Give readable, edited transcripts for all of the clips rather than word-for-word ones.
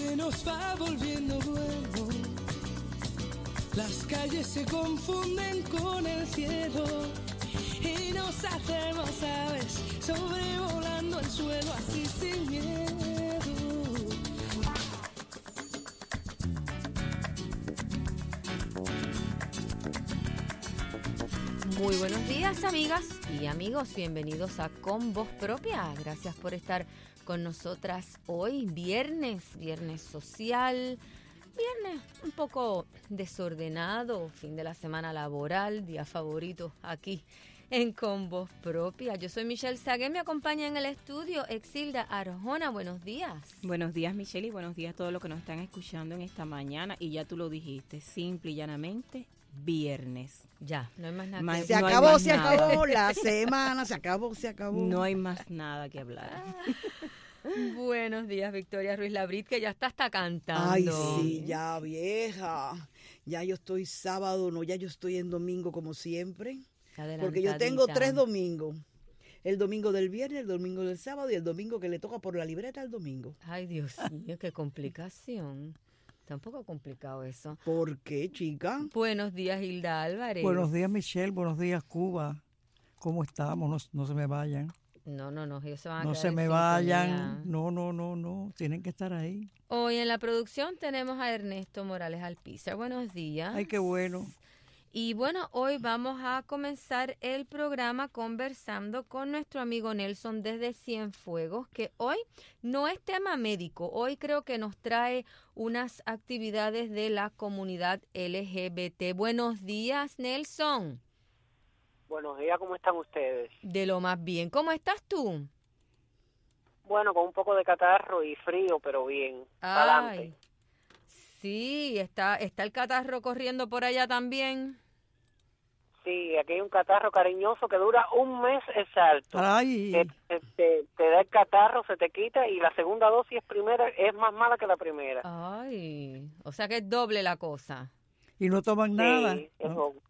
se nos va volviendo bueno. Las calles se confunden con el cielo y nos hacemos aves sobrevolando el suelo así sin miedo. Muy buenos días, amigas y amigos. Bienvenidos a Con Voz Propia. Gracias por estar con nosotras hoy, viernes social, viernes un poco desordenado, fin de la semana laboral, día favorito aquí en Con Voz Propia. Yo soy Michelle Sagué, me acompaña en el estudio Exilda Arjona. Buenos días. Buenos días, Michelle, y buenos días a todos los que nos están escuchando en esta mañana. Y ya tú lo dijiste, simple y llanamente, viernes. Ya, no hay más nada que Se acabó la semana, se acabó. No hay más nada que hablar. Buenos días, Victoria Ruiz Labrit, que ya está hasta cantando. Ay, sí, ya vieja. Ya yo estoy sábado, no, ya yo estoy en domingo como siempre. Porque yo tengo 3 domingos. El domingo del viernes, el domingo del sábado y el domingo que le toca por la libreta al domingo. Ay, Dios mío, qué complicación. Está un poco complicado eso. ¿Por qué, chica? Buenos días, Hilda Álvarez. Buenos días, Michelle. Buenos días, Cuba. ¿Cómo estamos? No se me vayan. No, ellos se van a No quedar se me en vayan. sintonía. No. Tienen que estar ahí. Hoy en la producción tenemos a Ernesto Morales Alpizar. Buenos días. Ay, qué bueno. Y bueno, hoy vamos a comenzar el programa conversando con nuestro amigo Nelson desde Cienfuegos, que hoy no es tema médico, hoy creo que nos trae unas actividades de la comunidad LGBT. Buenos días, Nelson. Buenos días, ¿cómo están ustedes? De lo más bien. ¿Cómo estás tú? Bueno, con un poco de catarro y frío, pero bien. Adelante. Sí, está el catarro corriendo por allá también. Sí, aquí hay un catarro cariñoso que dura un mes exacto. Ay. Te da el catarro, se te quita y la segunda dosis primera es más mala que la primera. Ay, o sea que es doble la cosa. ¿Y no toman nada? Sí, es ¿no? doble.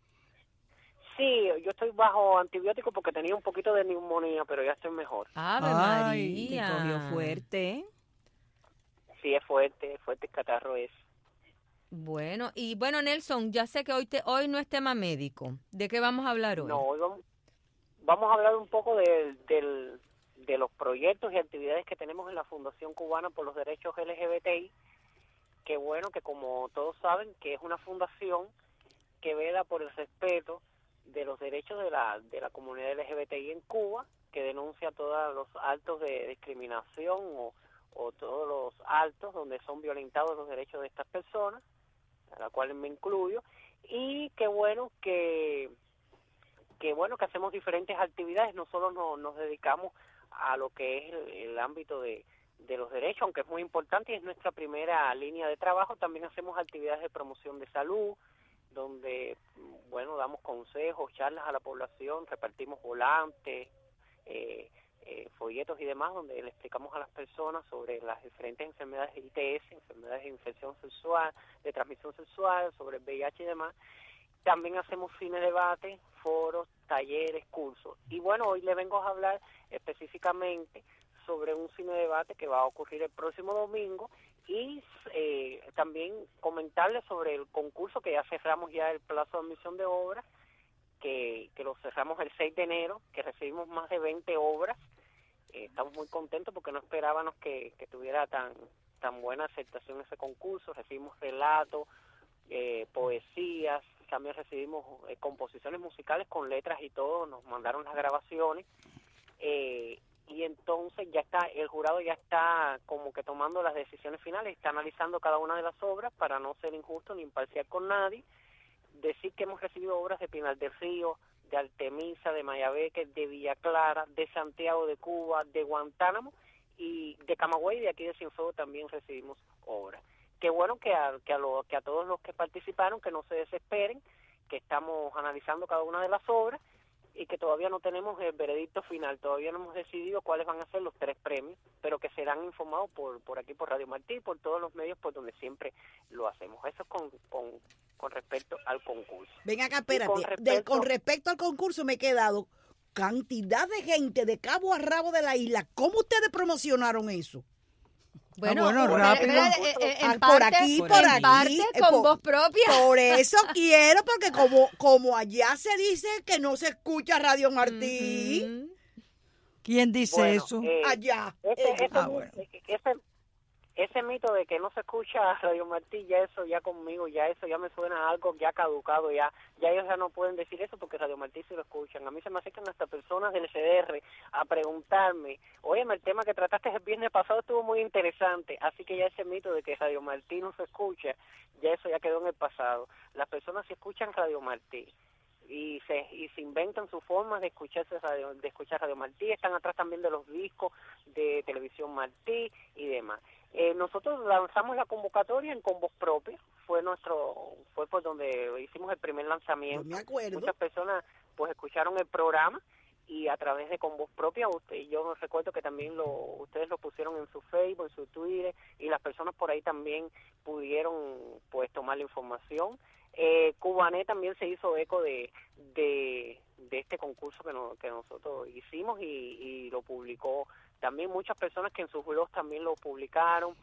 Sí, yo estoy bajo antibiótico porque tenía un poquito de neumonía, pero ya estoy mejor. ¡Ave Ay, Te María! cogió fuerte, ¿eh? Sí, es fuerte el catarro es. Bueno, Nelson, ya sé que hoy no es tema médico. ¿De qué vamos a hablar hoy? No, hoy vamos a hablar un poco de los proyectos y actividades que tenemos en la Fundación Cubana por los Derechos LGBTI, que bueno, que como todos saben, que es una fundación que vela por el respeto de los derechos de la comunidad LGBTI en Cuba, que denuncia todos los actos de discriminación o todos los actos donde son violentados los derechos de estas personas, a la cual me incluyo, y qué bueno que hacemos diferentes actividades, no solo nos dedicamos a lo que es el ámbito de los derechos, aunque es muy importante y es nuestra primera línea de trabajo, también hacemos actividades de promoción de salud, donde, bueno, damos consejos, charlas a la población, repartimos volantes, folletos y demás, donde le explicamos a las personas sobre las diferentes enfermedades de ITS, enfermedades de infección sexual, de transmisión sexual, sobre el VIH y demás. También hacemos cine debate, foros, talleres, cursos. Y bueno, hoy le vengo a hablar específicamente sobre un cine debate que va a ocurrir el próximo domingo y también comentarles sobre el concurso que ya cerramos ya el plazo de admisión de obras, que lo cerramos el 6 de enero, que recibimos más de 20 obras. Estamos muy contentos porque no esperábamos que tuviera tan buena aceptación ese concurso. Recibimos relatos, poesías, también recibimos composiciones musicales con letras y todo, nos mandaron las grabaciones. Y entonces el jurado ya está como que tomando las decisiones finales, está analizando cada una de las obras para no ser injusto ni imparcial con nadie. Decir que hemos recibido obras de Pinar del Río, de Artemisa, de Mayabeque, de Villa Clara, de Santiago de Cuba, de Guantánamo y de Camagüey, de aquí de Cienfuegos también recibimos obras. Qué bueno que a todos los que participaron, que no se desesperen, que estamos analizando cada una de las obras y que todavía no tenemos el veredicto final, todavía no hemos decidido cuáles van a ser los 3 premios, pero que serán informados por aquí, por Radio Martí, por todos los medios por donde siempre lo hacemos. Eso es con respecto al concurso. Ven acá, espérate, con respecto al concurso me he quedado cantidad de gente de cabo a rabo de la isla. ¿Cómo ustedes promocionaron eso? Bueno, rápido. Por aquí. Con voz propia. Por eso quiero, porque como allá se dice que no se escucha Radio Martí. ¿Quién dice eso? Allá. Ese mito de que no se escucha Radio Martí, ya conmigo, eso ya me suena a algo ya caducado, ya ellos ya no pueden decir eso porque Radio Martí sí lo escuchan. A mí se me acercan hasta personas del CDR a preguntarme, óyeme, el tema que trataste el viernes pasado estuvo muy interesante, así que ya ese mito de que Radio Martí no se escucha, ya eso ya quedó en el pasado. Las personas sí escuchan Radio Martí. Y se inventan sus formas de escuchar Radio Martí, están atrás también de los discos de Televisión Martí y demás. Nosotros lanzamos la convocatoria Con Voz Propia, fue por donde hicimos el primer lanzamiento. No me acuerdo. Muchas personas pues escucharon el programa y a través de Con Voz Propia, yo recuerdo que también ustedes lo pusieron en su Facebook, en su Twitter, y las personas por ahí también pudieron pues tomar la información. Cubanet también se hizo eco de este concurso que nosotros hicimos y lo publicó también muchas personas que en sus blogs también lo publicaron,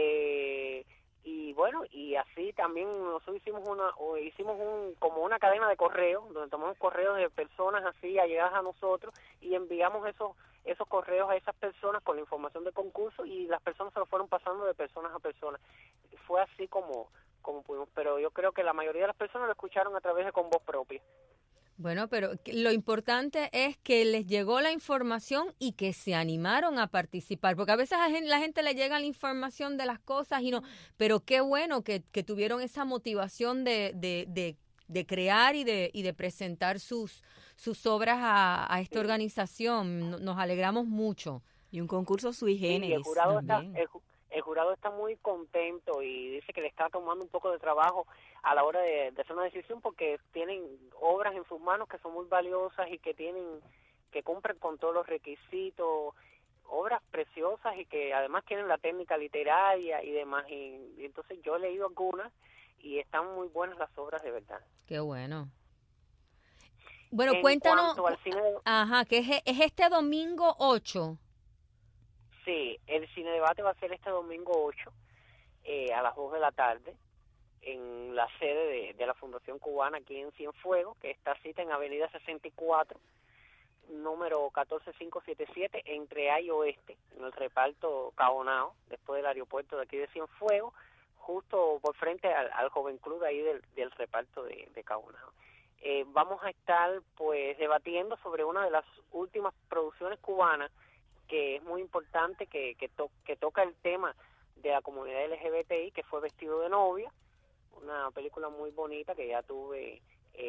y bueno, y así también nosotros hicimos como una cadena de correos donde tomamos correos de personas así allegadas a nosotros y enviamos esos correos a esas personas con la información del concurso y las personas se lo fueron pasando de personas a personas. Fue así como pudimos, pero yo creo que la mayoría de las personas lo escucharon a través de Con Voz Propia. Bueno, pero lo importante es que les llegó la información y que se animaron a participar, porque a veces a la gente le llega la información de las cosas y no, pero qué bueno que tuvieron esa motivación de crear y de presentar sus obras a esta organización. Nos alegramos mucho. Y un concurso sui generis. Sí, el jurado está muy contento y dice que le está tomando un poco de trabajo a la hora de hacer una decisión porque tienen obras en sus manos que son muy valiosas y que cumplen con todos los requisitos, obras preciosas y que además tienen la técnica literaria y demás. Y entonces yo he leído algunas y están muy buenas las obras de verdad. Qué bueno. Bueno, cuéntanos. Que es este domingo 8. Sí, el cine debate va a ser este domingo 8 a las 2 de la tarde en la sede de la Fundación Cubana aquí en Cienfuegos, que está cita en Avenida 64, número 14577, entre A y Oeste, en el reparto Caonao, después del aeropuerto de aquí de Cienfuegos, justo por frente al Joven Club ahí del reparto de Caonao. Vamos a estar pues debatiendo sobre una de las últimas producciones cubanas que es muy importante, que toca el tema de la comunidad LGBTI, que fue Vestido de Novia, una película muy bonita que ya tuve,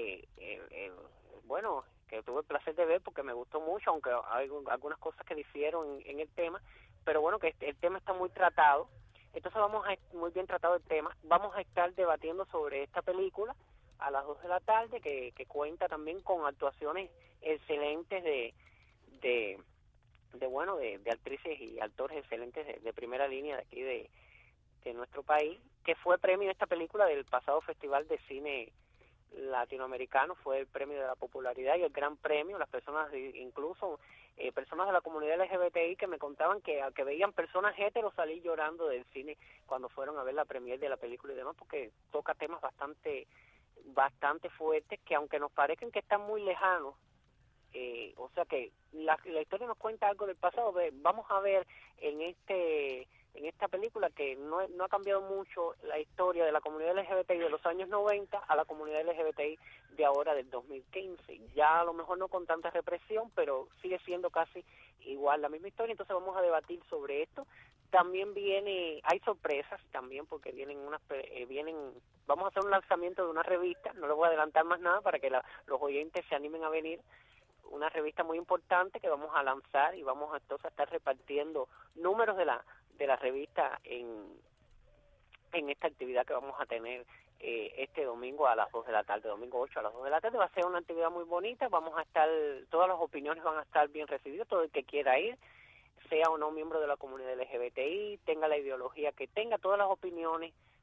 que tuve el placer de ver porque me gustó mucho, aunque hay algunas cosas que difieron en el tema, pero bueno, que el tema está muy tratado, entonces muy bien tratado el tema. Vamos a estar debatiendo sobre esta película a las 2 de la tarde, que cuenta también con actuaciones excelentes de actrices y actores excelentes de primera línea de aquí de nuestro país, que fue premio esta película del pasado Festival de Cine Latinoamericano, fue el premio de la popularidad y el gran premio. Las personas, incluso personas de la comunidad LGBTI que me contaban que veían personas heteros salir llorando del cine cuando fueron a ver la premier de la película y demás, porque toca temas bastante fuertes que aunque nos parezcan que están muy lejanos, o sea que la historia nos cuenta algo del pasado. Vamos a ver en esta película que no ha cambiado mucho la historia de la comunidad LGBTI de los años 90 a la comunidad LGBTI de ahora del 2015. Ya a lo mejor no con tanta represión, pero sigue siendo casi igual la misma historia. Entonces vamos a debatir sobre esto. También hay sorpresas también porque vamos a hacer un lanzamiento de una revista, no les voy a adelantar más nada para que los oyentes se animen a venir. Una revista muy importante que vamos a lanzar y vamos entonces a estar repartiendo números de la revista en esta actividad que vamos a tener este domingo a las 2 de la tarde, domingo 8 a las 2 de la tarde. Va a ser una actividad muy bonita, todas las opiniones van a estar bien recibidas, todo el que quiera ir, sea o no miembro de la comunidad LGBTI, tenga la ideología que tenga, todas las opiniones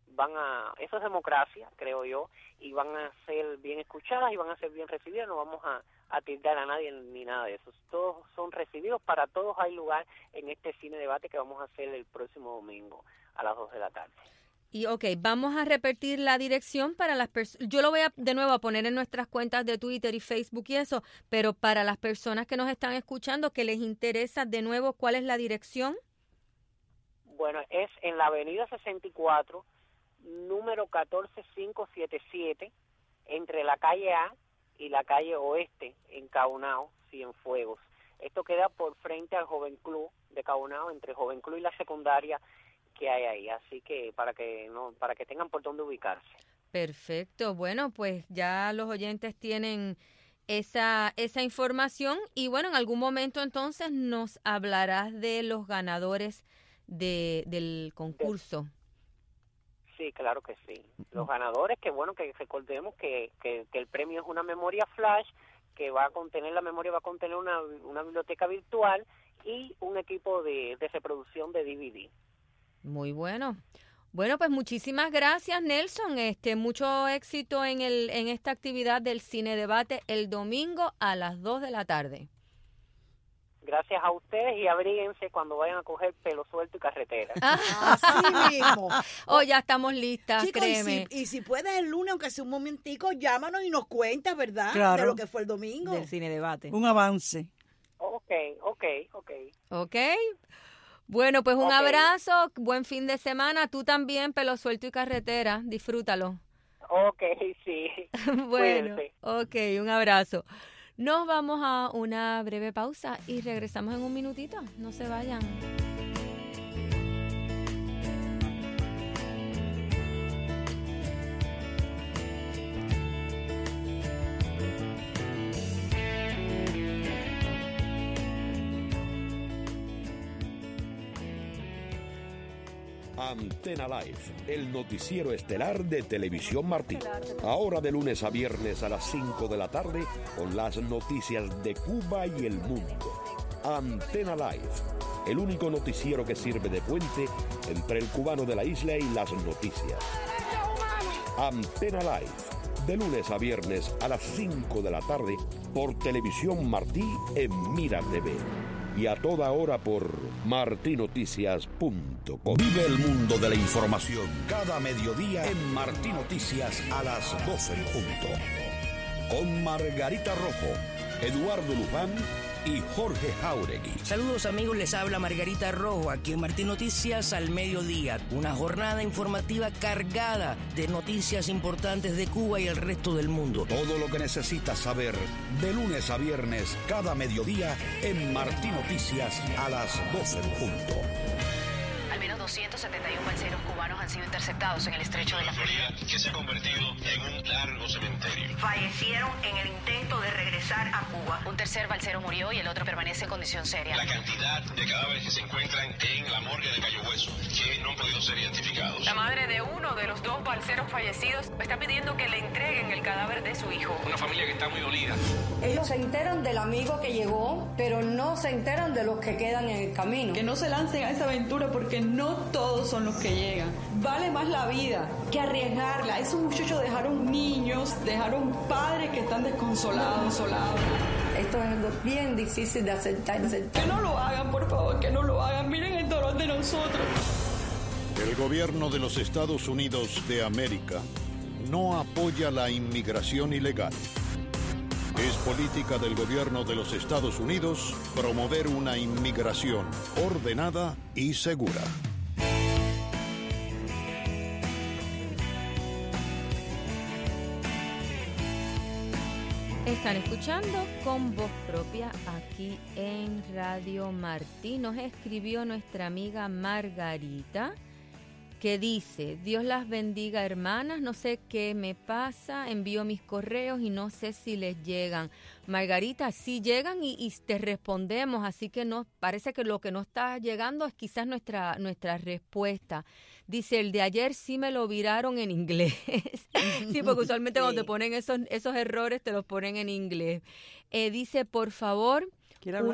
eso es democracia, creo yo, y van a ser bien escuchadas y van a ser bien recibidas. No vamos a tildar a nadie ni nada de eso. Todos son recibidos, para todos hay lugar en este cine debate que vamos a hacer el próximo domingo a las 2 de la tarde. Y vamos a repetir la dirección para las personas. Yo lo voy de nuevo a poner en nuestras cuentas de Twitter y Facebook y eso, pero para las personas que nos están escuchando, que les interesa, de nuevo, ¿cuál es la dirección? Bueno, es en la avenida 64, número 14577, entre la calle A y la calle Oeste, en Caunao, Cienfuegos. Esto queda por frente al Joven Club de Caunao, entre Joven Club y la secundaria que hay ahí, así que para que tengan por dónde ubicarse. Perfecto, bueno, pues ya los oyentes tienen esa información y bueno, en algún momento entonces nos hablarás de los ganadores del concurso. Sí, claro que sí. Los ganadores, que bueno, que recordemos que el premio es una memoria flash, que va a contener una biblioteca virtual y un equipo de reproducción de DVD. Muy bueno. Bueno, pues muchísimas gracias, Nelson. Mucho éxito en esta actividad del Cine Debate el domingo a las 2 de la tarde. Gracias a ustedes y abríguense cuando vayan a coger Pelo Suelto y Carretera. Así mismo. Ya estamos listas, chicos, créeme. Y si puedes el lunes, aunque sea un momentico, llámanos y nos cuentas, ¿verdad? Claro. De lo que fue el domingo. Del Cine Debate. Un avance. Ok. Ok. Bueno, pues un abrazo, buen fin de semana. Tú también, Pelo Suelto y Carretera. Disfrútalo. Ok, sí. Bueno, Cuídense. ok, un abrazo. Nos vamos a una breve pausa y regresamos en un minutito. No se vayan. Antena Live, el noticiero estelar de Televisión Martí. Ahora de lunes a viernes a las 5 de la tarde con las noticias de Cuba y el mundo. Antena Live, el único noticiero que sirve de puente entre el cubano de la isla y las noticias. Antena Live, de lunes a viernes a las 5 de la tarde por Televisión Martí en Mira TV. Y a toda hora por martinoticias.com. Vive el mundo de la información cada mediodía en Martí Noticias a las 12 en punto. Con Margarita Rojo, Eduardo Luján y Jorge Jauregui. Saludos amigos, les habla Margarita Rojo aquí en Martí Noticias al mediodía. Una jornada informativa cargada de noticias importantes de Cuba y el resto del mundo. Todo lo que necesitas saber de lunes a viernes cada mediodía en Martí Noticias a las 12 en punto. Al menos 271 balseros cubanos han sido interceptados en el estrecho de la Florida, que se ha convertido en un largo cementerio. Fallecieron en el intento de regresar a Cuba. Un tercer balsero murió y el otro permanece en condición seria. La cantidad de cadáveres que se encuentran en la morgue de Cayo Hueso, que no han podido ser identificados. La madre de uno de los dos balseros fallecidos está pidiendo que le entreguen el cadáver de su hijo. Una familia que está muy dolida. Ellos se enteran del amigo que llegó, pero no se enteran de los que quedan en el camino. Que no se lancen a esa aventura porque no todos son los que llegan. Vale más la vida que arriesgarla. Esos muchachos dejaron niños, dejaron padres que están desconsolados, solados. Esto es algo bien difícil de aceptar. Que no lo hagan, por favor, que no lo hagan. Miren el dolor de nosotros. El gobierno de los Estados Unidos de América no apoya la inmigración ilegal. Es política del gobierno de los Estados Unidos promover una inmigración ordenada y segura. Están escuchando Con Voz Propia aquí en Radio Martí. Nos escribió nuestra amiga Margarita, que dice: Dios las bendiga, hermanas, no sé qué me pasa, envío mis correos y no sé si les llegan. Margarita, sí llegan y te respondemos, así que nos parece que lo que no está llegando es quizás nuestra respuesta. Dice, el de ayer sí me lo viraron en inglés. Sí, porque usualmente cuando te ponen esos errores te los ponen en inglés. Dice, por favor... ¿Quiere hablar conmigo?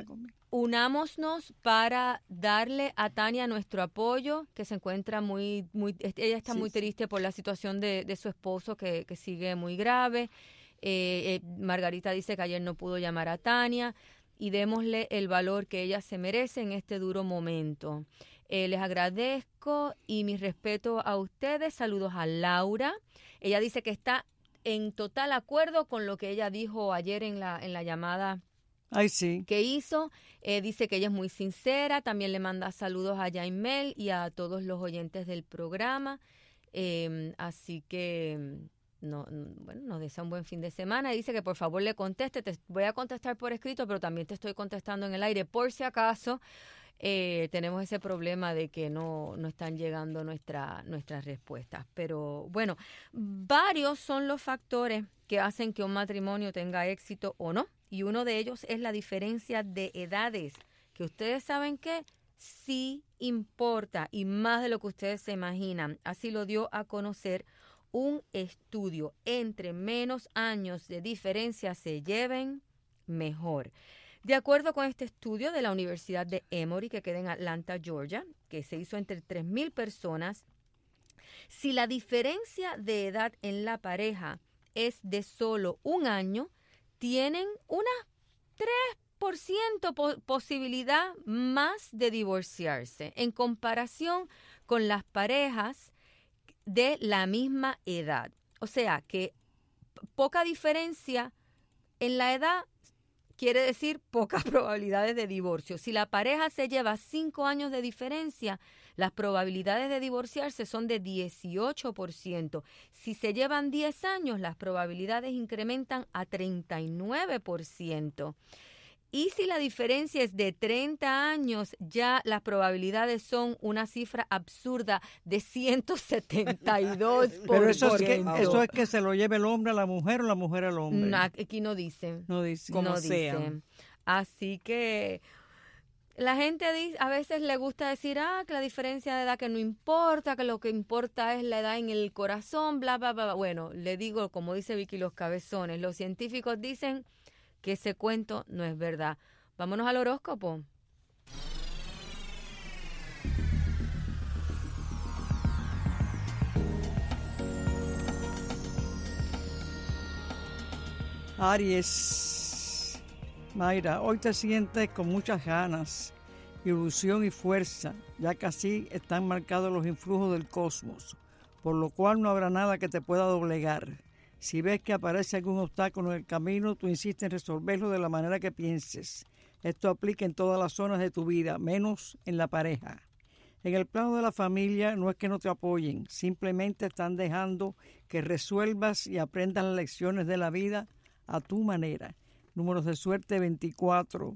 unámonos para darle a Tania nuestro apoyo, que se encuentra ella está muy triste por la situación de su esposo que sigue muy grave. Margarita dice que ayer no pudo llamar a Tania, y démosle el valor que ella se merece en este duro momento. Les agradezco y mi respeto a ustedes. Saludos a Laura. Ella dice que está en total acuerdo con lo que ella dijo ayer en la llamada que hizo. Dice que ella es muy sincera. También le manda saludos a Yaimel y a todos los oyentes del programa. Así que nos desea un buen fin de semana. Dice que por favor le conteste. Te voy a contestar por escrito, pero también te estoy contestando en el aire por si acaso tenemos ese problema de que no están llegando nuestras respuestas. Pero bueno, varios son los factores que hacen que un matrimonio tenga éxito o no. Y uno de ellos es la diferencia de edades, que ustedes saben que sí importa y más de lo que ustedes se imaginan. Así lo dio a conocer un estudio. Entre menos años de diferencia se lleven, mejor. De acuerdo con este estudio de la Universidad de Emory, que queda en Atlanta, Georgia, que se hizo entre 3,000 personas, si la diferencia de edad en la pareja es de solo un año, tienen una 3% posibilidad más de divorciarse en comparación con las parejas de la misma edad. O sea que poca diferencia en la edad quiere decir pocas probabilidades de divorcio. Si la pareja se lleva 5 años de diferencia, las probabilidades de divorciarse son de 18%. Si se llevan 10 años, las probabilidades incrementan a 39%. Y si la diferencia es de 30 años, ya las probabilidades son una cifra absurda de 172%. Pero eso es que se lo lleve el hombre a la mujer o la mujer al hombre. No, aquí no dice. No dice. Como sea. Así que la gente a veces le gusta decir, que la diferencia de edad que no importa, que lo que importa es la edad en el corazón, bla, bla, bla. Bueno, le digo, como dice Vicky Los Cabezones, los científicos dicen que ese cuento no es verdad. Vámonos al horóscopo. Aries. Mayra, hoy te sientes con muchas ganas, ilusión y fuerza, ya que así están marcados los influjos del cosmos, por lo cual no habrá nada que te pueda doblegar. Si ves que aparece algún obstáculo en el camino, tú insistes en resolverlo de la manera que pienses. Esto aplica en todas las zonas de tu vida, menos en la pareja. En el plano de la familia no es que no te apoyen, simplemente están dejando que resuelvas y aprendas las lecciones de la vida a tu manera. Números de suerte 24,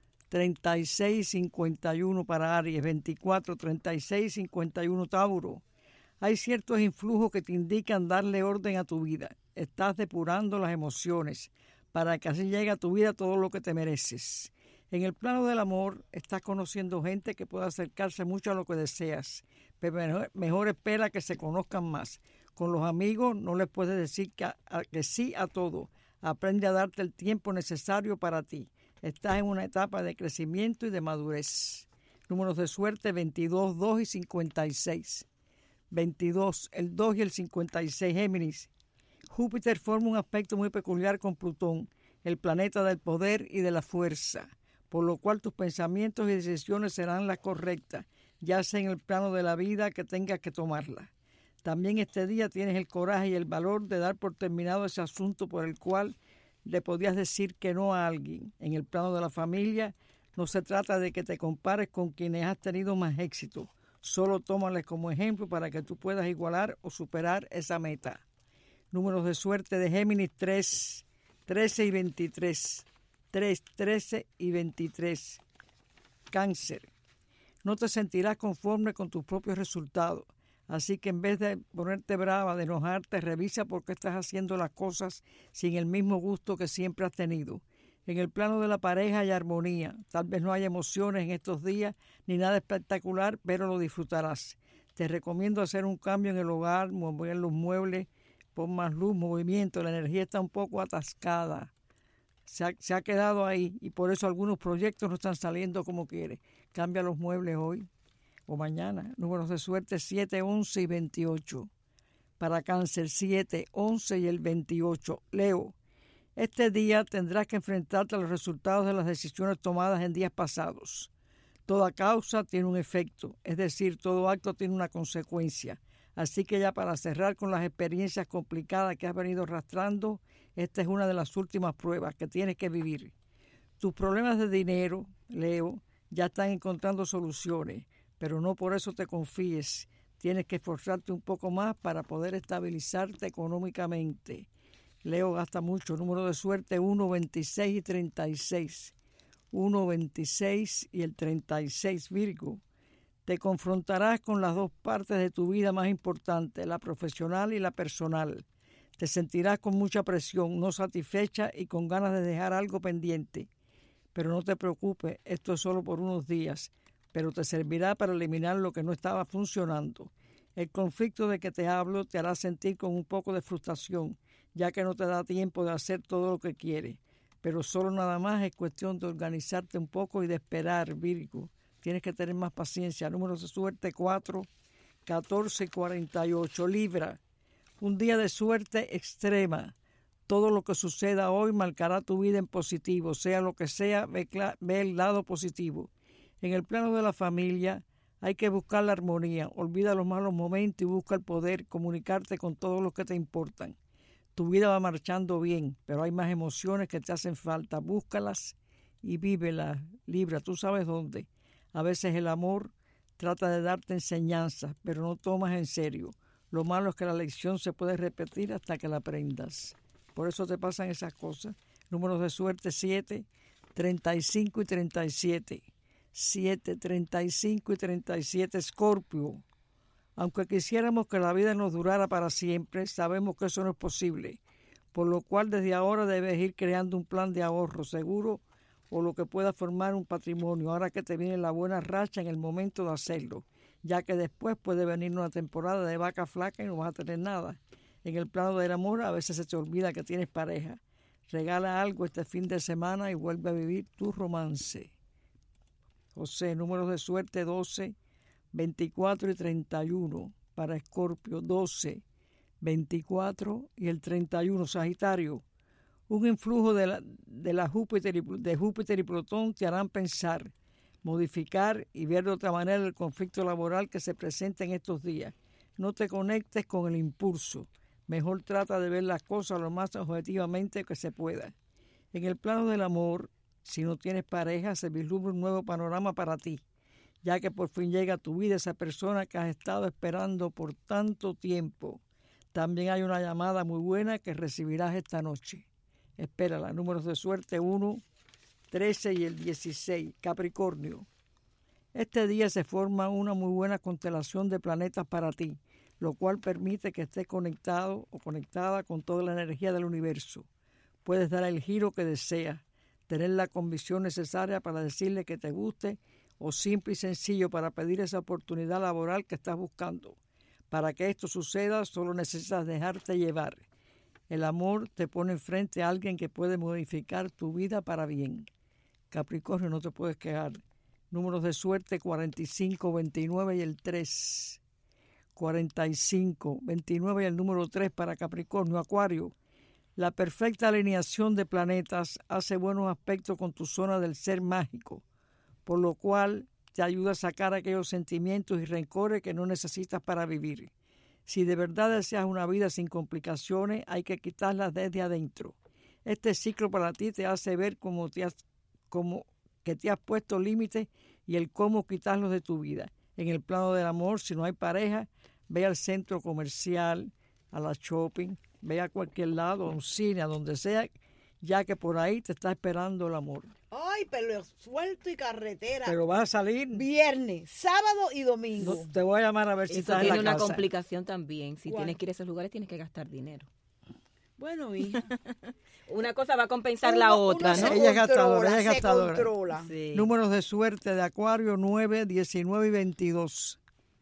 36, 51 para Aries, 24, 36, 51 Tauro. Hay ciertos influjos que te indican darle orden a tu vida. Estás depurando las emociones para que así llegue a tu vida todo lo que te mereces. En el plano del amor, estás conociendo gente que puede acercarse mucho a lo que deseas, pero mejor espera que se conozcan más. Con los amigos no les puedes decir que sí a todo. Aprende a darte el tiempo necesario para ti. Estás en una etapa de crecimiento y de madurez. Números de suerte 22, 2 y 56. 22, el 2 y el 56, Géminis. Júpiter forma un aspecto muy peculiar con Plutón, el planeta del poder y de la fuerza, por lo cual tus pensamientos y decisiones serán las correctas, ya sea en el plano de la vida que tengas que tomarla. También este día tienes el coraje y el valor de dar por terminado ese asunto por el cual le podías decir que no a alguien. En el plano de la familia no se trata de que te compares con quienes has tenido más éxito, solo tómales como ejemplo para que tú puedas igualar o superar esa meta. Números de suerte de Géminis 3, 13 y 23. 3, 13 y 23. Cáncer. No te sentirás conforme con tus propios resultados. Así que en vez de ponerte brava, de enojarte, revisa por qué estás haciendo las cosas sin el mismo gusto que siempre has tenido. En el plano de la pareja hay armonía. Tal vez no haya emociones en estos días ni nada espectacular, pero lo disfrutarás. Te recomiendo hacer un cambio en el hogar, mover los muebles, pon más luz, movimiento. La energía está un poco atascada. se ha quedado ahí y por eso algunos proyectos no están saliendo como quiere. Cambia los muebles hoy o mañana. Números de suerte 7, 11 y 28. Para Cáncer 7, 11 y el 28. Leo, este día tendrás que enfrentarte a los resultados de las decisiones tomadas en días pasados. Toda causa tiene un efecto, es decir, todo acto tiene una consecuencia. Así que ya para cerrar con las experiencias complicadas que has venido arrastrando, esta es una de las últimas pruebas que tienes que vivir. Tus problemas de dinero, Leo, ya están encontrando soluciones, pero no por eso te confíes. Tienes que esforzarte un poco más para poder estabilizarte económicamente. Leo gasta mucho. Número de suerte 1, 26 y 36. 1, 26 y el 36, Virgo. Te confrontarás con las dos partes de tu vida más importantes, la profesional y la personal. Te sentirás con mucha presión, no satisfecha y con ganas de dejar algo pendiente. Pero no te preocupes, esto es solo por unos días, pero te servirá para eliminar lo que no estaba funcionando. El conflicto de que te hablo te hará sentir con un poco de frustración, ya que no te da tiempo de hacer todo lo que quieres. Pero solo nada más es cuestión de organizarte un poco y de esperar, Virgo. Tienes que tener más paciencia. Números de suerte 4, 14 y 48. Libra, un día de suerte extrema. Todo lo que suceda hoy marcará tu vida en positivo. Sea lo que sea, ve el lado positivo. En el plano de la familia hay que buscar la armonía. Olvida los malos momentos y busca el poder comunicarte con todos los que te importan. Tu vida va marchando bien, pero hay más emociones que te hacen falta. Búscalas y vívelas. Libra, tú sabes dónde. A veces el amor trata de darte enseñanzas, pero no tomas en serio. Lo malo es que la lección se puede repetir hasta que la aprendas. Por eso te pasan esas cosas. Números de suerte 7, 35 y 37. 7, 35 y 37. Escorpio. Aunque quisiéramos que la vida nos durara para siempre, sabemos que eso no es posible. Por lo cual desde ahora debes ir creando un plan de ahorro seguro o lo que pueda formar un patrimonio, ahora que te viene la buena racha en el momento de hacerlo, ya que después puede venir una temporada de vaca flaca y no vas a tener nada. En el plano del amor a veces se te olvida que tienes pareja. Regala algo este fin de semana y vuelve a vivir tu romance. José, números de suerte 12, 24 y 31. Para Escorpio 12, 24 y el 31. Sagitario, un influjo de Júpiter y Plutón te harán pensar, modificar y ver de otra manera el conflicto laboral que se presenta en estos días. No te conectes con el impulso. Mejor trata de ver las cosas lo más objetivamente que se pueda. En el plano del amor, si no tienes pareja, se vislumbra un nuevo panorama para ti, ya que por fin llega a tu vida esa persona que has estado esperando por tanto tiempo. También hay una llamada muy buena que recibirás esta noche. Espérala. Números de suerte 1, 13 y el 16. Capricornio. Este día se forma una muy buena constelación de planetas para ti, lo cual permite que estés conectado o conectada con toda la energía del universo. Puedes dar el giro que deseas, tener la convicción necesaria para decirle que te guste o simple y sencillo para pedir esa oportunidad laboral que estás buscando. Para que esto suceda, solo necesitas dejarte llevar. El amor te pone enfrente a alguien que puede modificar tu vida para bien. Capricornio, no te puedes quejar. Números de suerte 45, 29 y el 3. 45, 29 y el número 3 para Capricornio. Acuario, la perfecta alineación de planetas hace buenos aspectos con tu zona del ser mágico, por lo cual te ayuda a sacar aquellos sentimientos y rencores que no necesitas para vivir. Si de verdad deseas una vida sin complicaciones, hay que quitarlas desde adentro. Este ciclo para ti te hace ver que te has puesto límites y el cómo quitarlos de tu vida. En el plano del amor, si no hay pareja, ve al centro comercial, a la shopping, ve a cualquier lado, a un cine, a donde sea, ya que por ahí te está esperando el amor. Ay, pero suelto y carretera. Pero vas a salir viernes, sábado y domingo. No, te voy a llamar a ver si estás en la casa. Tiene una complicación también. Si tienes que ir a esos lugares, tienes que gastar dinero. Bueno, hija. Una cosa va a compensar la otra, ¿no? Ella es gastadora, se controla. Sí. Números de suerte de Acuario 9, 19 y 22.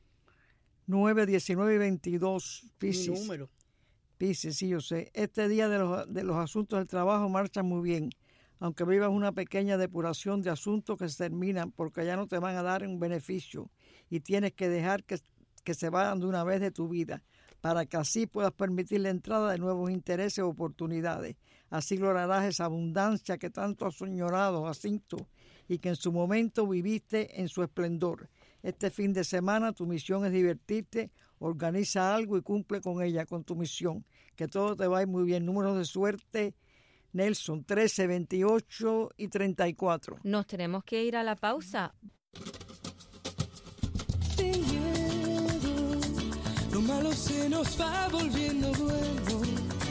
9, 19 y 22. Piscis. Mi número. Piscis, sí, yo sé. Este día de los asuntos del trabajo marchan muy bien. aunque vivas una pequeña depuración de asuntos que se terminan porque ya no te van a dar un beneficio y tienes que dejar que se vayan de una vez de tu vida, para que así puedas permitir la entrada de nuevos intereses o oportunidades. Así lograrás esa abundancia que tanto has soñado, Jacinto, y que en su momento viviste en su esplendor. Este fin de semana tu misión es divertirte, organiza algo y cumple con ella, con tu misión. Que todo te vaya muy bien. Números de suerte, Nelson, 13, 28 y 34. Nos tenemos que ir a la pausa. Sin miedo, lo malo se nos va volviendo bueno.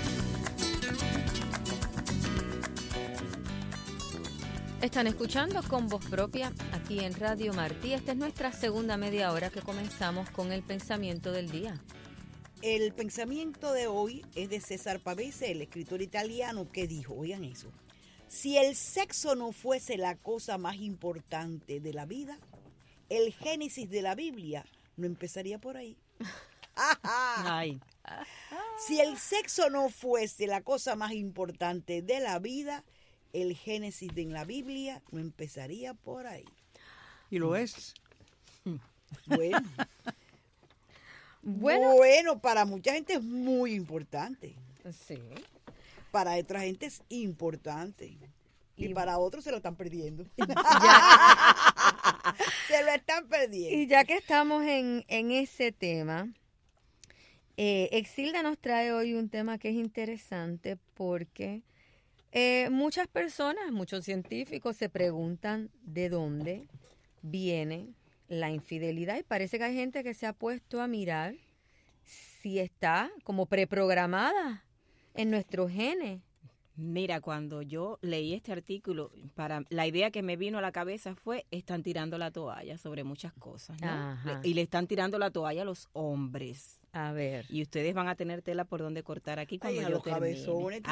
Están escuchando Con Voz Propia aquí en Radio Martí. Esta es nuestra segunda media hora que comenzamos con el pensamiento del día. El pensamiento de hoy es de César Pavese, el escritor italiano, que dijo, oigan eso, si el sexo no fuese la cosa más importante de la vida, el Génesis de la Biblia no empezaría por ahí. Ay. Si el sexo no fuese la cosa más importante de la vida, el Génesis de la Biblia no empezaría por ahí. Y lo es. Bueno, para mucha gente es muy importante. Sí. Para otra gente es importante. Y para otros se lo están perdiendo. Se lo están perdiendo. Y ya que estamos en ese tema, Exilda nos trae hoy un tema que es interesante porque muchas personas, muchos científicos se preguntan de dónde viene la infidelidad y parece que hay gente que se ha puesto a mirar si está como preprogramada en nuestros genes. Mira, cuando yo leí este artículo, la idea que me vino a la cabeza fue, están tirando la toalla sobre muchas cosas, ¿no? Ajá. Y le están tirando la toalla a los hombres. A ver. Y ustedes van a tener tela por donde cortar aquí cuando yo los termine. Cabezones,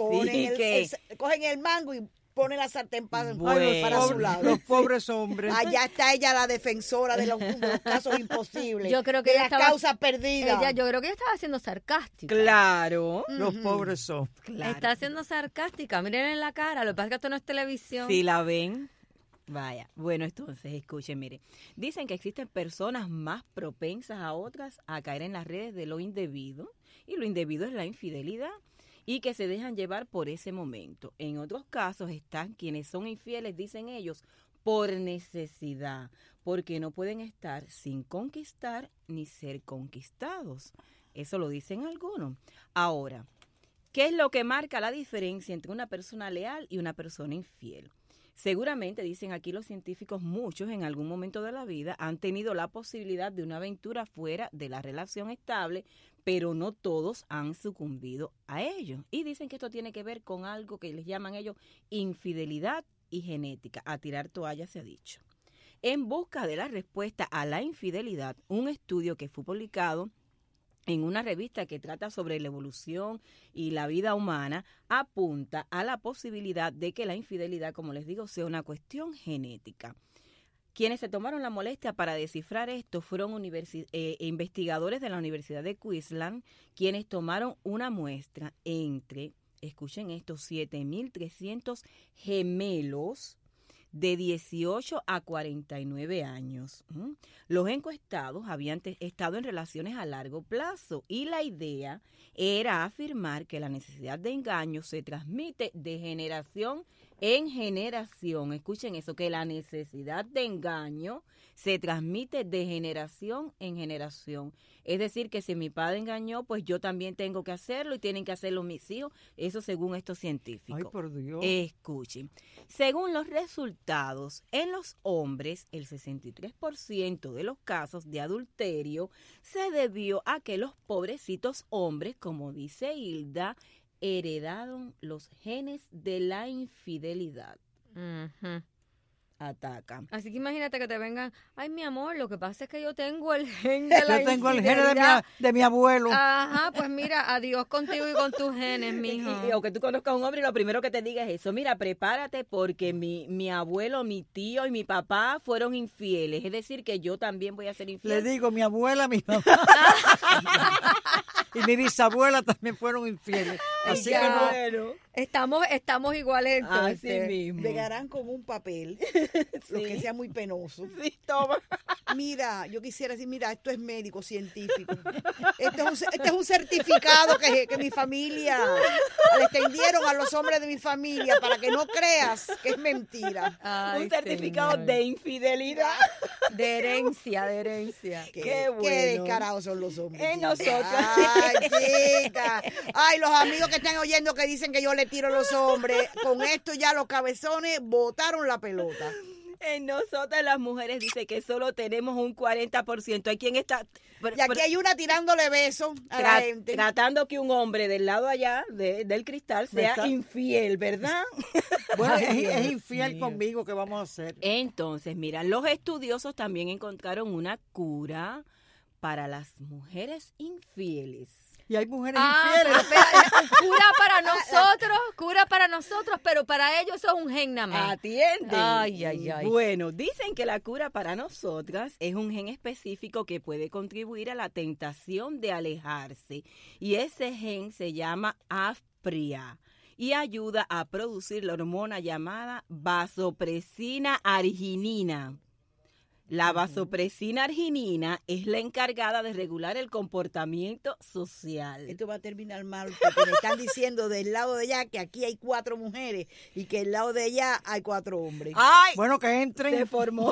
cogen el mango y ponen la sartén para su lado. Los pobres hombres. Allá está ella, la defensora de los casos imposibles. Yo creo que de las causas perdidas. Yo creo que ella estaba siendo sarcástica. Claro. Los pobres son. Claro. Está siendo sarcástica. Miren en la cara. Lo que pasa es que esto no es televisión. Si la ven, vaya. Bueno, entonces, escuchen, miren. Dicen que existen personas más propensas a otras a caer en las redes de lo indebido. Y lo indebido es la infidelidad. Y que se dejan llevar por ese momento. En otros casos están quienes son infieles, dicen ellos, por necesidad, porque no pueden estar sin conquistar ni ser conquistados. Eso lo dicen algunos. Ahora, ¿qué es lo que marca la diferencia entre una persona leal y una persona infiel? Seguramente, dicen aquí los científicos, muchos en algún momento de la vida han tenido la posibilidad de una aventura fuera de la relación estable, pero no todos han sucumbido a ello. Y dicen que esto tiene que ver con algo que les llaman ellos infidelidad y genética. A tirar toalla se ha dicho. En busca de la respuesta a la infidelidad, un estudio que fue publicado en una revista que trata sobre la evolución y la vida humana, apunta a la posibilidad de que la infidelidad, como les digo, sea una cuestión genética. Quienes se tomaron la molestia para descifrar esto fueron investigadores de la Universidad de Queensland, quienes tomaron una muestra entre, escuchen esto, 7.300 gemelos de 18 a 49 años. Los encuestados habían estado en relaciones a largo plazo y la idea era afirmar que la necesidad de engaño se transmite de generación en generación. Escuchen eso, que la necesidad de engaño se transmite de generación en generación. Es decir, que si mi padre engañó, pues yo también tengo que hacerlo y tienen que hacerlo mis hijos. Eso según estos científicos. Ay, por Dios. Escuchen. Según los resultados, en los hombres, el 63% de los casos de adulterio se debió a que los pobrecitos hombres, como dice Hilda, heredaron los genes de la infidelidad. Uh-huh. Atacan. Así que imagínate que te vengan, ay, mi amor, lo que pasa es que yo tengo el gen de la Yo tengo el gen de mi abuelo. Ajá, pues mira, adiós contigo y con tus genes, mijo. O que tú conozcas a un hombre y lo primero que te diga es eso, mira, prepárate porque mi abuelo, mi tío y mi papá fueron infieles, es decir, que yo también voy a ser infiel. Le digo, mi abuela, mi mamá. y mi bisabuela también fueron infieles. Así que no. Bueno, Estamos iguales entonces. Así mismo. pegarán con un papel, lo que sea muy penoso. Sí, toma. Mira, yo quisiera decir, mira, esto es médico, científico. Este es un certificado que mi familia le extendieron a los hombres de mi familia para que no creas que es mentira. Ay, Un certificado señor. de infidelidad. De herencia. Qué bueno. descarados son los hombres. En chica. nosotros. Ay, chica. Ay, los amigos que están oyendo que dicen que yo le tiro a los hombres, con esto ya los cabezones botaron la pelota. En nosotras las mujeres dice que solo tenemos un 40%. Hay quien está Y aquí hay una tirándole besos a la gente. tratando que un hombre del lado allá del cristal sea está- infiel, ¿verdad? Bueno, Ay, es Dios infiel mío. conmigo, ¿qué vamos a hacer? Entonces, mira, los estudiosos también encontraron una cura para las mujeres infieles. Y hay mujeres Pero infieles. espera, cura para nosotros, pero para ellos eso es un gen nada más. Atiende. Ay. Bueno, dicen que la cura para nosotras es un gen específico que puede contribuir a la tentación de alejarse. Y ese gen se llama AFPRIA y ayuda a producir la hormona llamada vasopresina arginina. La vasopresina arginina es la encargada de regular el comportamiento social. Esto va a terminar mal porque me están diciendo del lado de allá que aquí hay 4 mujeres y que del lado de allá hay 4 hombres. ¡Ay! Bueno, que entren. Se formó.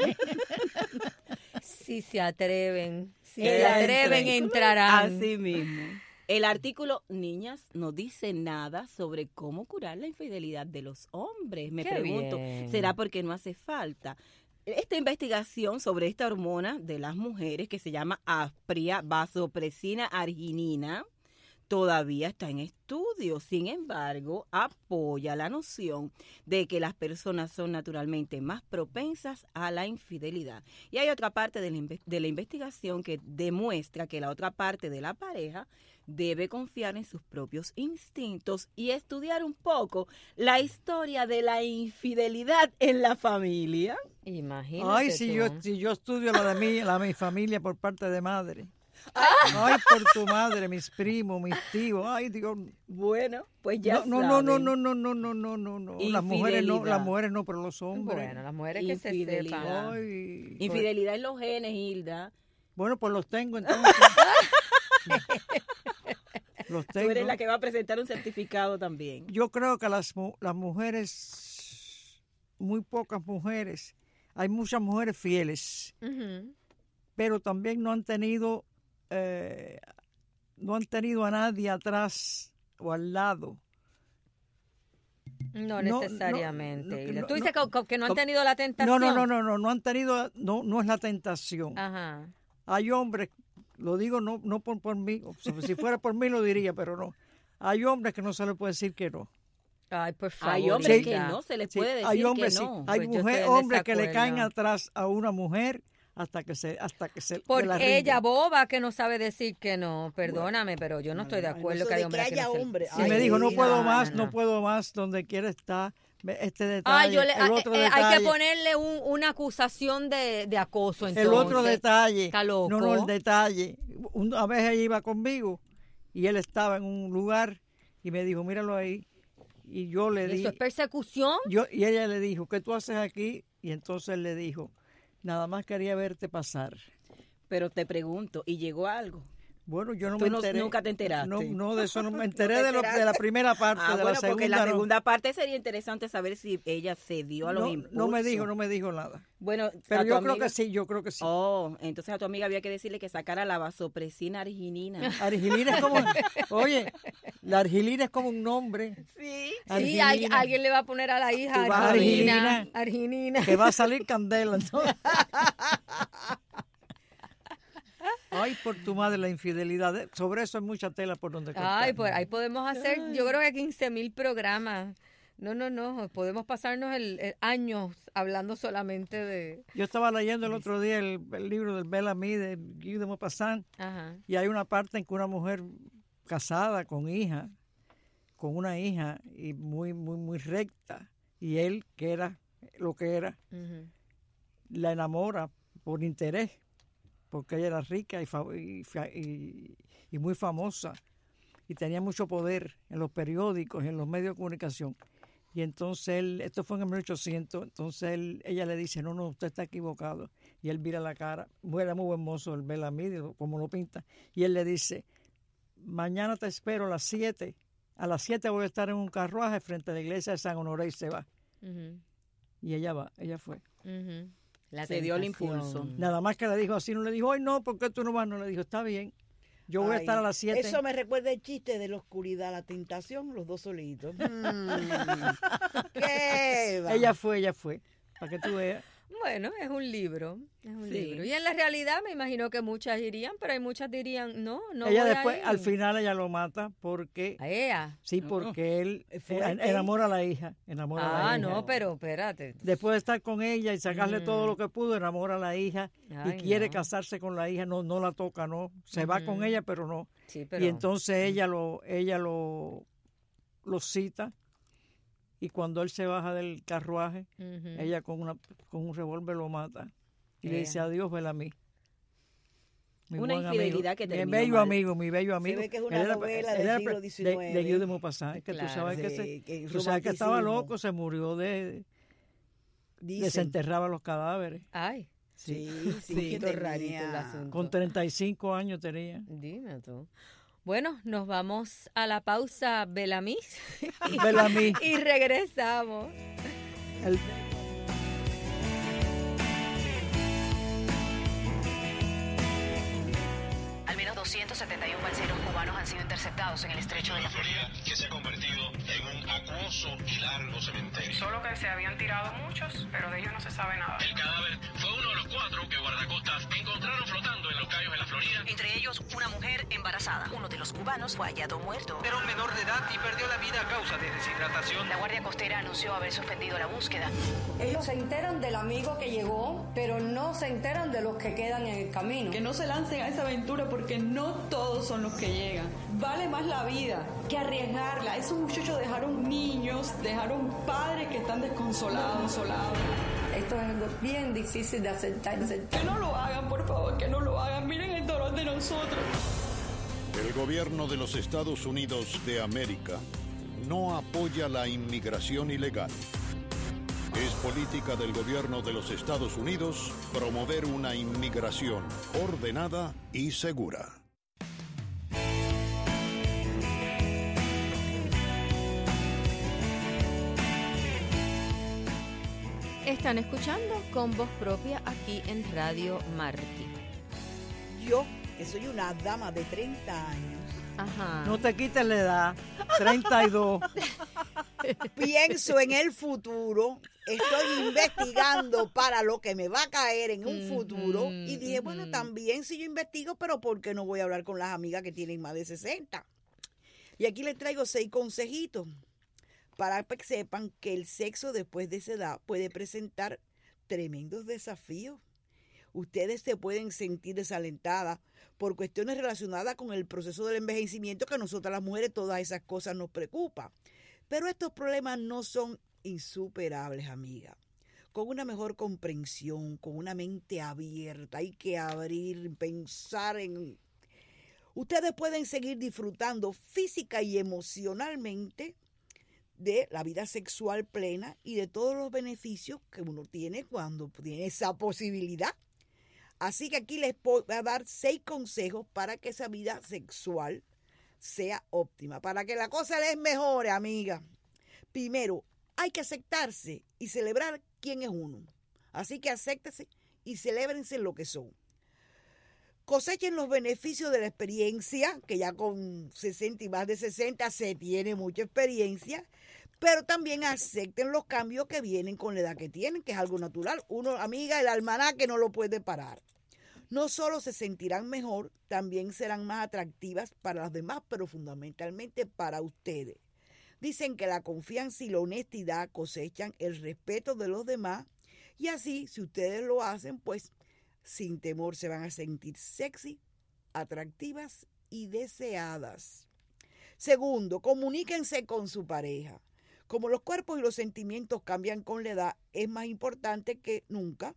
Si se atreven, Entren. entrarán. Así mismo. El artículo, niñas, no dice nada sobre cómo curar la infidelidad de los hombres. Me Qué pregunto, bien. ¿será porque no hace falta? Esta investigación sobre esta hormona de las mujeres que se llama AFPRIA, vasopresina arginina, todavía está en estudio. Sin embargo, apoya la noción de que las personas son naturalmente más propensas a la infidelidad. Y hay otra parte de la investigación que demuestra que la otra parte de la pareja debe confiar en sus propios instintos y estudiar un poco la historia de la infidelidad en la familia. Imagínate. Ay, si tú. yo estudio la de mi familia por parte de madre. Ay, por tu madre, mis primos, mis tíos. Ay, Dios. Bueno, pues ya No. Infidelidad. Las mujeres no, pero los hombres. Bueno, las mujeres que se Infidelidad. sepan. Ay, Infidelidad en los genes, Hilda. bueno, pues los tengo entonces. Los Tú tengo. eres la que va a presentar un certificado también. Yo creo que las mujeres, muy pocas mujeres, hay muchas mujeres fieles, Ujú. pero también no han tenido a nadie atrás o al lado. No No, necesariamente. no, Tú dices que no han tenido la No, tentación. no han tenido, no es la tentación. Ajá. Hay hombres, lo digo no por mí, o sea, si fuera por mí lo diría, pero no. Hay hombres que no se les puede decir que no. Ay, por favor. Hay hombres Sí. que no se les Sí, puede decir hay hombres, que no. sí. Hay Pues yo estoy en hombres que le desacuerdo. caen atrás a una mujer hasta que se Porque la rinden. ella boba que no sabe decir que no. Perdóname, pero yo no estoy de acuerdo eso que hay de hombres que que no haya se- hombres. Si Ay, me dijo, no puedo no, más, no. no puedo más, donde quiera está este detalle, Ay, el otro hay detalle, que ponerle una acusación de acoso entonces. el otro detalle. Está loco. No, el detalle. Una vez ella iba conmigo y él estaba en un lugar y me dijo, míralo ahí. Y yo le ¿Eso dije, es persecución? y ella le dijo, ¿qué tú haces aquí? Y entonces él le dijo, nada más quería verte pasar. Pero te pregunto, ¿y llegó algo? Bueno, yo no Tú me no- enteré. nunca te enteraste. No, de eso no me enteré de la primera parte, de la bueno, segunda. porque la no. segunda parte sería interesante saber si ella cedió a los impulsos. No me dijo nada. Bueno, Pero a tu yo creo amiga- que sí, yo creo que sí. Oh, entonces a tu amiga había que decirle que sacara la vasopresina arginina. Argilina es como, oye, la argilina es como un nombre. Sí. Sí, Arginina, alguien le va a poner a la hija Tú vas a Arginina. Arginina. Arginina. que va a salir candela. entonces. Ay, por tu madre, la infidelidad. Sobre eso hay mucha tela por donde cortar. Ay, pues ahí podemos hacer, yo creo que 15,000 programas. No, podemos pasarnos el años hablando solamente de... Yo estaba leyendo el otro día el libro del Bel Ami de Guy de Maupassant Ajá. y hay una parte en que una mujer casada con una hija y muy recta, y él, que era lo que era, Ujú. la enamora por interés. porque ella era rica y muy famosa, y tenía mucho poder en los periódicos, en los medios de comunicación. Y entonces esto fue en el 1800, entonces ella le dice, no, usted está equivocado. Y él vira la cara, era muy buen mozo el Bellamy, como lo pinta, y él le dice, mañana te espero a las 7 voy a estar en un carruaje frente a la iglesia de San Honoré, y se va. Uh-huh. Y ella fue. Uh-huh. Se dio el impulso. Nada más que le dijo así, no le dijo, hoy no, ¿por qué tú no vas? No le dijo, está bien. Yo voy a estar a las 7. Eso me recuerda el chiste de la oscuridad, la tentación, los dos solitos. ¿Qué va? Ella fue, para que tú veas. Bueno, es un libro. Y en la realidad me imagino que muchas irían, pero hay muchas dirían, no ella después, al final ella lo mata porque... ¿A ella? Sí, porque él enamora a la hija. No, pero espérate. Después de estar con ella y sacarle todo lo que pudo, enamora a la hija y quiere casarse con la hija, no la toca, no. Se va con ella, pero no. Sí, pero... Y entonces ella lo cita. Y cuando él se baja del carruaje, ella con un revólver lo mata. Y le dice, adiós, Bellamy. Una infidelidad que terminó mi bello amigo. Se ve que es una novela del siglo XIX. De Guy de Maupassant. Que tú sabes que estaba loco, se murió de desenterraba los cadáveres. Ay. Sí, qué rarito el asunto. Con 35 años tenía. Dime tú. Bueno, nos vamos a la pausa Bellamy. Y regresamos. Al menos 271 balseros cubanos han sido interceptados en el estrecho de la Florida, que se ha convertido en un acuoso y largo cementerio. Solo que se habían tirado muchos, pero de ellos no se sabe nada. El cadáver fue uno de los 4 que guardacostas encontraron flotando en los cayos de la Florida. Entre ellos, una mujer embarazada. Uno de los cubanos fue hallado muerto. Era un menor de edad y perdió la vida a causa de deshidratación. La Guardia Costera anunció haber suspendido la búsqueda. Ellos se enteran del amigo que llegó, pero no se enteran de los que quedan en el camino. Que no se lancen a esa aventura porque no todos son los que llegan. Vale más la vida que arriesgarla. Esos muchachos dejaron niños, dejaron padres que están desconsolados, solados. Esto es algo bien difícil de aceptarse. Que no lo hagan, por favor, que no lo hagan. Miren el dolor de nosotros. El gobierno de los Estados Unidos de América no apoya la inmigración ilegal. Es política del gobierno de los Estados Unidos promover una inmigración ordenada y segura. Están escuchando Con Voz Propia aquí en Radio Martí. Yo, que soy una dama de 30 años. Ajá. No te quites la edad, 32. Pienso en el futuro, estoy investigando para lo que me va a caer en un futuro y dije, bueno, también si yo investigo, pero ¿por qué no voy a hablar con las amigas que tienen más de 60? Y aquí les traigo 6 consejitos para que sepan que el sexo después de esa edad puede presentar tremendos desafíos. Ustedes se pueden sentir desalentadas por cuestiones relacionadas con el proceso del envejecimiento, que a nosotras las mujeres todas esas cosas nos preocupan. Pero estos problemas no son insuperables, amiga. Con una mejor comprensión, con una mente abierta, hay que abrir, pensar en... Ustedes pueden seguir disfrutando física y emocionalmente de la vida sexual plena y de todos los beneficios que uno tiene cuando tiene esa posibilidad. Así que aquí les voy a dar 6 consejos para que esa vida sexual sea óptima, para que la cosa les mejore, amiga. Primero, hay que aceptarse y celebrar quién es uno. Así que acéptense y celébrense lo que son. Cosechen los beneficios de la experiencia, que ya con 60 y más de 60 se tiene mucha experiencia, pero también acepten los cambios que vienen con la edad que tienen, que es algo natural. Uno, amiga, el almanaque no lo puede parar. No solo se sentirán mejor, también serán más atractivas para los demás, pero fundamentalmente para ustedes. Dicen que la confianza y la honestidad cosechan el respeto de los demás y así, si ustedes lo hacen, pues sin temor se van a sentir sexy, atractivas y deseadas. Segundo, comuníquense con su pareja. Como los cuerpos y los sentimientos cambian con la edad, es más importante que nunca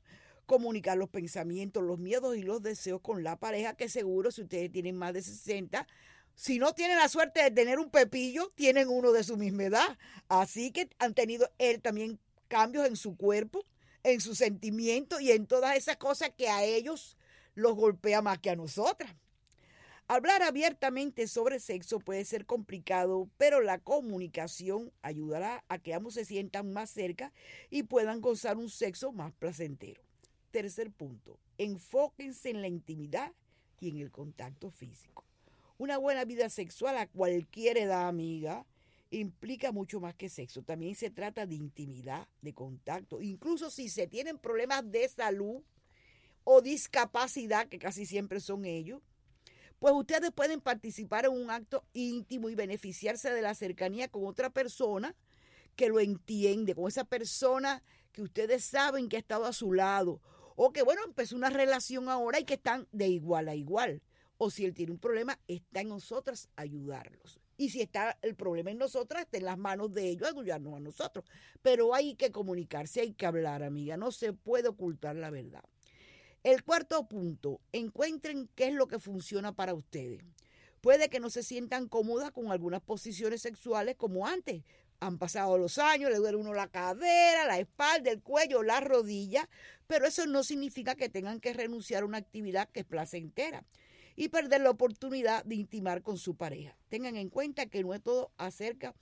comunicar los pensamientos, los miedos y los deseos con la pareja, que seguro si ustedes tienen más de 60, si no tienen la suerte de tener un pepillo, tienen uno de su misma edad. Así que han tenido él también cambios en su cuerpo, en sus sentimientos y en todas esas cosas que a ellos los golpea más que a nosotras. Hablar abiertamente sobre sexo puede ser complicado, pero la comunicación ayudará a que ambos se sientan más cerca y puedan gozar un sexo más placentero. Tercer punto, enfóquense en la intimidad y en el contacto físico. Una buena vida sexual a cualquier edad, amiga, implica mucho más que sexo. También se trata de intimidad, de contacto. Incluso si se tienen problemas de salud o discapacidad, que casi siempre son ellos, pues ustedes pueden participar en un acto íntimo y beneficiarse de la cercanía con otra persona que lo entiende, con esa persona que ustedes saben que ha estado a su lado, o que, bueno, empezó una relación ahora y que están de igual a igual. O si él tiene un problema, está en nosotras ayudarlos. Y si está el problema en nosotras, está en las manos de ellos ayudarnos a nosotros. Pero hay que comunicarse, hay que hablar, amiga. No se puede ocultar la verdad. El cuarto punto, encuentren qué es lo que funciona para ustedes. Puede que no se sientan cómodas con algunas posiciones sexuales como antes. Han pasado los años, le duele a uno la cadera, la espalda, el cuello, la rodilla, pero eso no significa que tengan que renunciar a una actividad que es placentera y perder la oportunidad de intimar con su pareja. Tengan en cuenta que no es todo acerca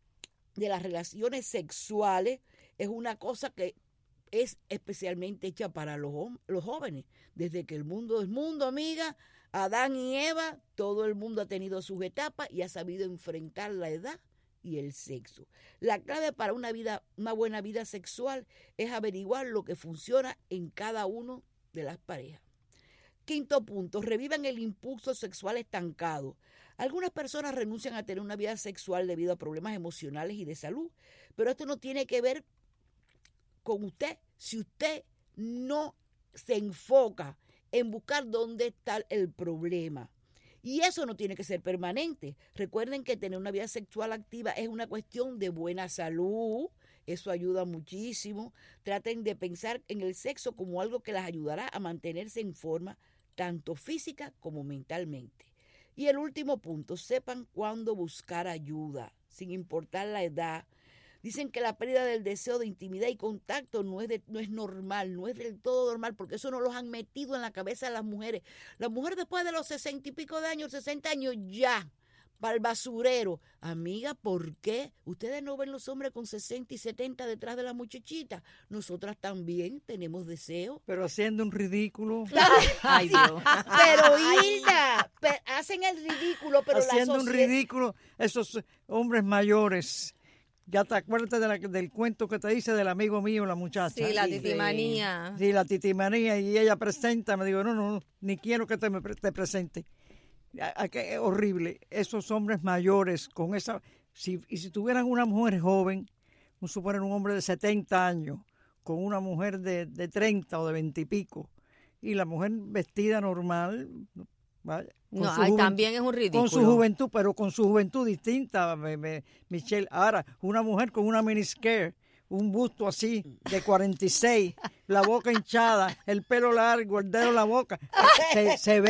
de las relaciones sexuales, es una cosa que es especialmente hecha para los jóvenes. Desde que el mundo es mundo, amiga, Adán y Eva, todo el mundo ha tenido sus etapas y ha sabido enfrentar la edad y el sexo. La clave para una buena vida sexual es averiguar lo que funciona en cada uno de las parejas. Quinto punto, revivan el impulso sexual estancado. Algunas personas renuncian a tener una vida sexual debido a problemas emocionales y de salud, pero esto no tiene que ver con usted si usted no se enfoca en buscar dónde está el problema. Y eso no tiene que ser permanente. Recuerden que tener una vida sexual activa es una cuestión de buena salud. Eso ayuda muchísimo. Traten de pensar en el sexo como algo que las ayudará a mantenerse en forma tanto física como mentalmente. Y el último punto, sepan cuándo buscar ayuda, sin importar la edad. Dicen que la pérdida del deseo de intimidad y contacto no es normal, no es del todo normal, porque eso no los han metido en la cabeza de las mujeres. Las mujeres después de los 60 y pico de años, 60 años, ya, para el basurero. Amiga, ¿por qué? Ustedes no ven los hombres con 60 y 70 detrás de la muchachita. Nosotras también tenemos deseo. Pero haciendo un ridículo. Ay, Dios. Pero Hilda, hacen el ridículo, pero haciendo la sociedad... un ridículo esos hombres mayores. Ya te acuerdas del cuento que te hice del amigo mío, la muchacha. Sí, la titimanía. Sí, la titimanía. Y ella presenta, me digo, no, ni quiero que te presente. Qué horrible. Esos hombres mayores con esa... Si tuvieran una mujer joven, vamos a suponer un hombre de 70 años, con una mujer de 30 o de 20 y pico, y la mujer vestida normal... ¿vale? No, también es un ridículo. Con su juventud, pero con su juventud distinta, Michelle. Ahora, una mujer con una miniskirt, un busto así, de 46, la boca hinchada, el pelo largo, el dedo en la boca, se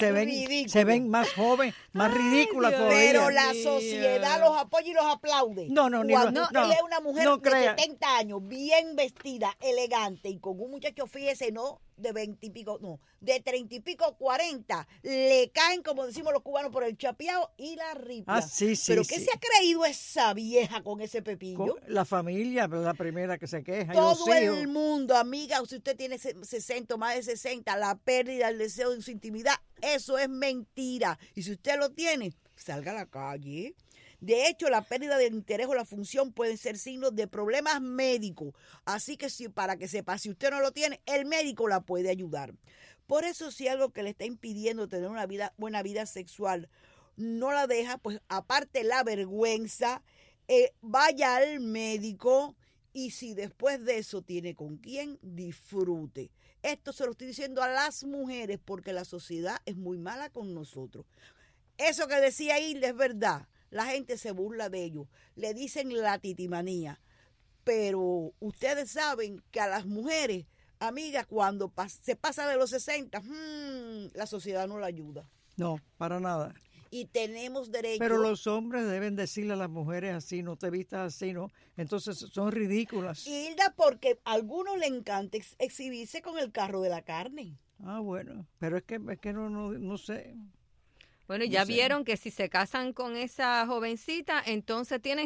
ven más jóvenes, más ridículas todavía. Pero la sociedad los apoya y los aplaude. Cuando es una mujer de 70 años, bien vestida, elegante, y con un muchacho, fíjese, no de 20 y pico, no, de 30 y pico, 40, le caen, como decimos los cubanos, por el chapeado y la ripia. ¿Pero qué se ha creído esa vieja con ese pepillo? La familia, la primera que se queja. Todo el mundo, amiga, si usted tiene 60 o más de 60, la pérdida del deseo de su intimidad, eso es mentira. Y si usted lo tiene, salga a la calle. De hecho, la pérdida del interés o la función pueden ser signos de problemas médicos. Así que para que sepa, si usted no lo tiene, el médico la puede ayudar. Por eso, si algo que le está impidiendo tener una buena vida sexual no la deja, pues aparte la vergüenza, vaya al médico y si después de eso tiene con quién, disfrute. Esto se lo estoy diciendo a las mujeres porque la sociedad es muy mala con nosotros. Eso que decía Hilda es verdad. La gente se burla de ellos, le dicen la titimanía, pero ustedes saben que a las mujeres amiga, cuando se pasa de los 60, la sociedad no la ayuda. No, para nada. Y tenemos derecho. Pero los hombres deben decirle a las mujeres así, no te vistas así, ¿no? Entonces son ridículas. Hilda, porque a algunos les encanta exhibirse con el carro de la carne. Ah, bueno, pero es que no sé. Bueno, ya vieron que si se casan con esa jovencita, entonces tienen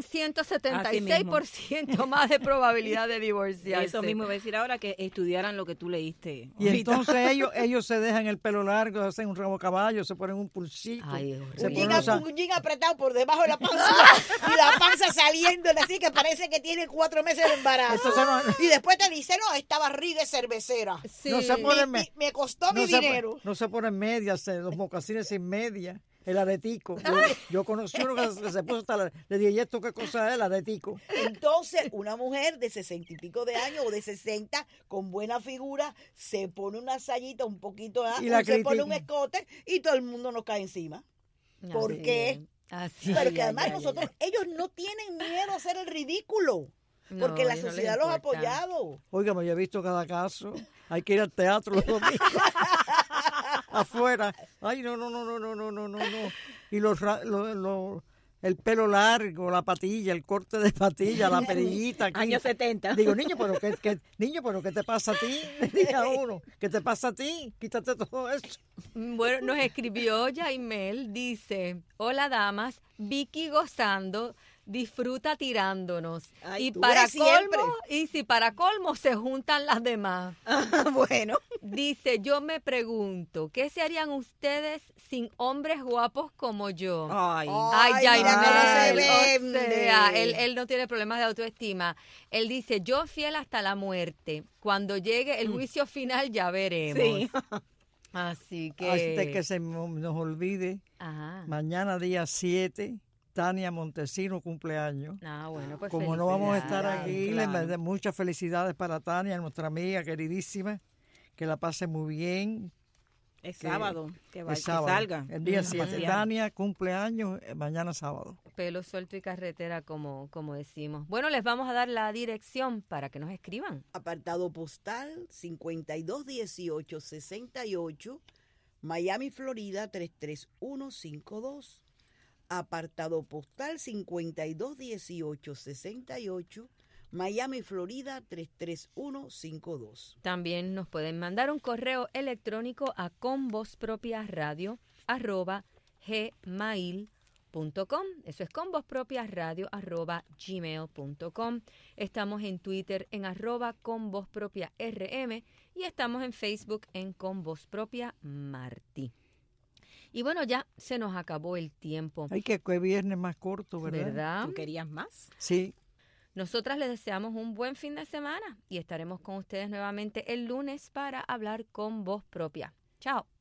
176% más de probabilidad de divorciarse. Eso mismo iba a decir ahora, que estudiaran lo que tú leíste. Y entonces ellos se dejan el pelo largo, hacen un rabo caballo, se ponen un pulsito. Ay, un jean apretado por debajo de la panza y la panza saliendo así que parece que tiene 4 meses de embarazo. Y después te dice, no, esta barriga es cervecera. Sí. No se ponen me costó mi dinero. No se ponen medias, los mocasines sin media. El aretico. Yo conocí uno que se puso hasta le dije, ¿y esto qué cosa es el aretico? Entonces, una mujer de 60 y pico de años o de 60 con buena figura se pone una sayita un poquito, se pone un escote y todo el mundo nos cae encima. ¿Por qué? Pero que además ellos no tienen miedo a hacer el ridículo. Porque la sociedad los ha apoyado. Óigame, yo he visto cada caso. Hay que ir al teatro los domingos. Afuera. Ay, no. Y el pelo largo, la patilla, el corte de patilla, la perillita. Años 70. Digo, niño, pero ¿qué te pasa a ti? Le dije a uno, ¿qué te pasa a ti? Quítate todo eso. Bueno, nos escribió Yaimel, dice, hola damas, Vicky gozando, disfruta tirándonos. Ay, y si para colmo se juntan las demás. Bueno. Dice, yo me pregunto, ¿qué se harían ustedes sin hombres guapos como yo? Ay, Yaimel, o sea, él no tiene problemas de autoestima. Él dice, yo fiel hasta la muerte. Cuando llegue el juicio final ya veremos. Sí. Así que... Hasta que se nos olvide, mañana día 7, Tania Montesino cumpleaños. Bueno, pues como no vamos a estar aquí, claro. Muchas felicidades para Tania, nuestra amiga queridísima, que la pase muy bien. Es sábado, que sábado, salga. El día 7, Tania cumpleaños, mañana sábado. Pelo suelto y carretera, como decimos. Bueno, les vamos a dar la dirección para que nos escriban. Apartado postal 521868, Miami, Florida 33152. Apartado postal 521868, Miami, Florida 33152. También nos pueden mandar un correo electrónico a convozpropiasradio@gmail.com. Eso es convozpropiasradio@gmail.com. Estamos en Twitter en @convozpropiarm y estamos en Facebook en convozpropiamartí. Y bueno, ya se nos acabó el tiempo. Ay, que viernes más corto, ¿verdad? ¿Tú querías más? Sí. Nosotras les deseamos un buen fin de semana y estaremos con ustedes nuevamente el lunes para hablar con voz propia. Chao.